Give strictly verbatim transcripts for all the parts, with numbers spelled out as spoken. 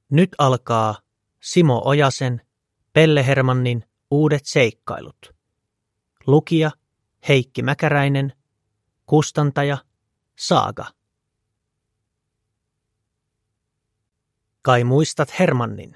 Nyt alkaa Simo Ojasen, Pelle Hermannin uudet seikkailut. Lukija Heikki Mäkäräinen, kustantaja Saaga. Kai muistat Hermannin?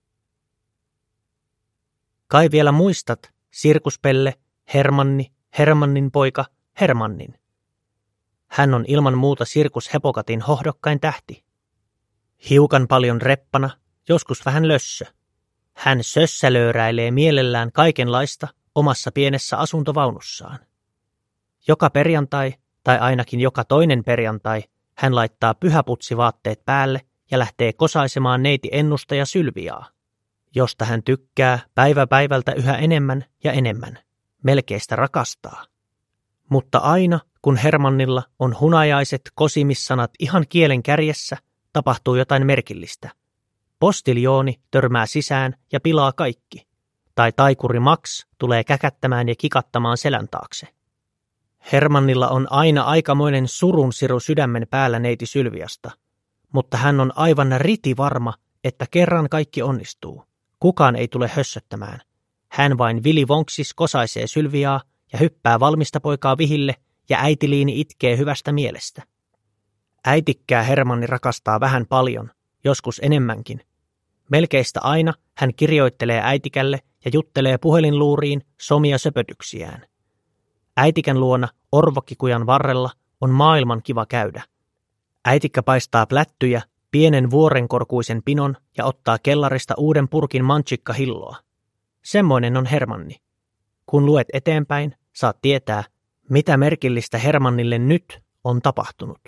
Kai vielä muistat Sirkuspelle, Hermanni, Hermannin poika, Hermannin. Hän on ilman muuta Sirkus Hepokatin hohdokkain tähti. Hiukan paljon reppana, joskus vähän lössö. Hän sössälööräilee mielellään kaikenlaista omassa pienessä asuntovaunussaan. Joka perjantai, tai ainakin joka toinen perjantai, hän laittaa pyhäputsivaatteet päälle ja lähtee kosaisemaan neiti Ennustaja Sylviaa, josta hän tykkää päivä päivältä yhä enemmän ja enemmän, melkeistä rakastaa. Mutta aina, kun Hermannilla on hunajaiset kosimissanat ihan kielen kärjessä, tapahtuu jotain merkillistä. Postiljooni törmää sisään ja pilaa kaikki, tai taikuri Max tulee käkättämään ja kikattamaan selän taakse. Hermannilla on aina aikamoinen surunsiru sydämen päällä neiti Sylviasta, mutta hän on aivan ritivarma, että kerran kaikki onnistuu. Kukaan ei tule hössöttämään. Hän vain vilivonksis kosaisee Sylviaa ja hyppää valmista poikaa vihille ja äitiliini itkee hyvästä mielestä. Äitikkää Hermanni rakastaa vähän paljon, joskus enemmänkin. Melkeistä aina hän kirjoittelee äitikälle ja juttelee puhelinluuriin somia söpötyksiään. Äitikän luona orvokkikujan varrella on maailman kiva käydä. Äitikkä paistaa plättyjä, pienen vuorenkorkuisen pinon ja ottaa kellarista uuden purkin mantsikkahilloa. Semmoinen on Hermanni. Kun luet eteenpäin, saat tietää, mitä merkillistä Hermannille nyt on tapahtunut.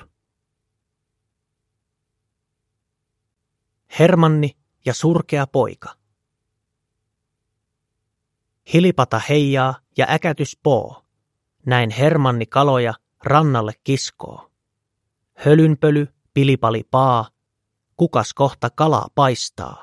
Hermanni ja surkea poika. Hilipata heijaa ja äkätys poo. Näin Hermanni kaloja rannalle kiskoo. Hölynpöly, pilipali paa, kukas kohta kalaa paistaa.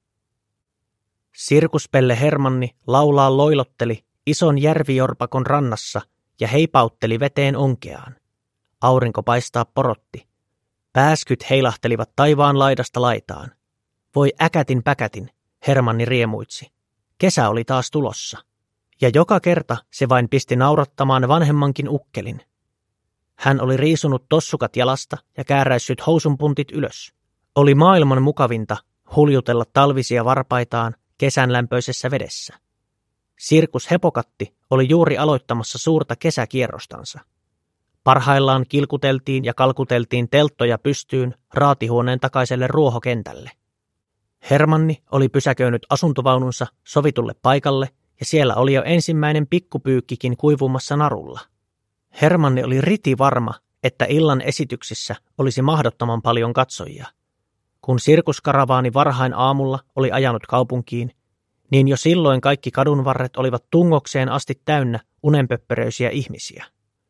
Sirkuspelle Hermanni laulaa loilotteli ison järvijorpakon rannassa ja heipautteli veteen onkeaan. Aurinko paistaa porotti. Pääskyt heilahtelivat taivaan laidasta laitaan. Voi äkätin päkätin, Hermanni riemuitsi. Kesä oli taas tulossa. Ja joka kerta se vain pisti naurattamaan vanhemmankin ukkelin. Hän oli riisunut tossukat jalasta ja kääräissyt housunpuntit ylös. Oli maailman mukavinta huljutella talvisia varpaitaan kesän lämpöisessä vedessä. Sirkus Hepokatti oli juuri aloittamassa suurta kesäkierrostansa. Parhaillaan kilkuteltiin ja kalkuteltiin telttoja pystyyn raatihuoneen takaiselle ruohokentälle. Hermanni oli pysäköinyt asuntovaununsa sovitulle paikalle ja siellä oli jo ensimmäinen pikkupyykkikin kuivumassa narulla. Hermanni oli riti varma, että illan esityksissä olisi mahdottoman paljon katsojia. Kun sirkuskaravaani varhain aamulla oli ajanut kaupunkiin, niin jo silloin kaikki kadunvarret olivat tungokseen asti täynnä unenpöppöröisiä ihmisiä.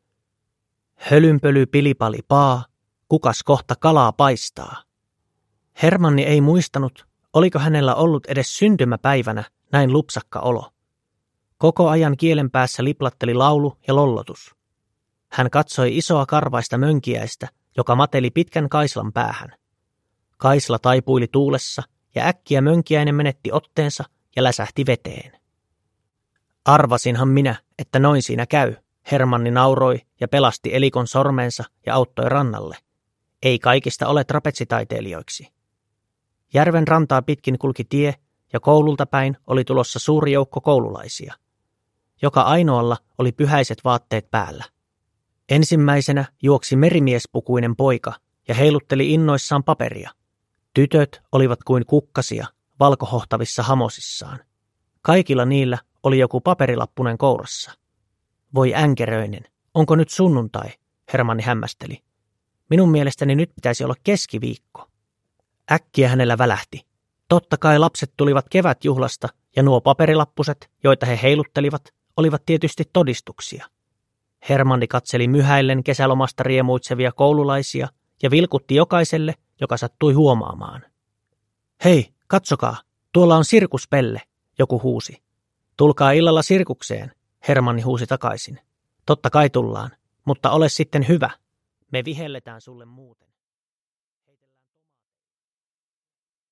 Hölynpöly pilipali paa, kukas kohta kalaa paistaa. Hermanni ei muistanut, oliko hänellä ollut edes syntymäpäivänä näin lupsakka olo. Koko ajan kielen päässä liplatteli laulu ja lollotus. Hän katsoi isoa karvaista mönkiäistä, joka mateli pitkän kaislan päähän. Kaisla taipuili tuulessa ja äkkiä mönkiäinen menetti otteensa ja läsähti veteen. Arvasinhan minä, että noin siinä käy, Hermanni nauroi ja pelasti elikon sormensa ja auttoi rannalle. Ei kaikista ole trapetsitaiteilijoiksi. Järven rantaa pitkin kulki tie ja koululta päin oli tulossa suuri joukko koululaisia. Joka ainoalla oli pyhäiset vaatteet päällä. Ensimmäisenä juoksi merimiespukuinen poika ja heilutteli innoissaan paperia. Tytöt olivat kuin kukkasia valkohohtavissa hamosissaan. Kaikilla niillä oli joku paperilappunen kourassa. Voi änkeröinen, onko nyt sunnuntai, Hermanni hämmästeli. Minun mielestäni nyt pitäisi olla keskiviikko. Äkkiä hänellä välähti. Totta kai lapset tulivat kevätjuhlasta ja nuo paperilappuset, joita he heiluttelivat, olivat tietysti todistuksia. Hermanni katseli myhäillen kesälomasta riemuitsevia koululaisia ja vilkutti jokaiselle, joka sattui huomaamaan. Hei, katsokaa, tuolla on Sirkuspelle, joku huusi. Tulkaa illalla sirkukseen, Hermanni huusi takaisin. Totta kai tullaan, mutta ole sitten hyvä. Me vihelletään sulle muuten.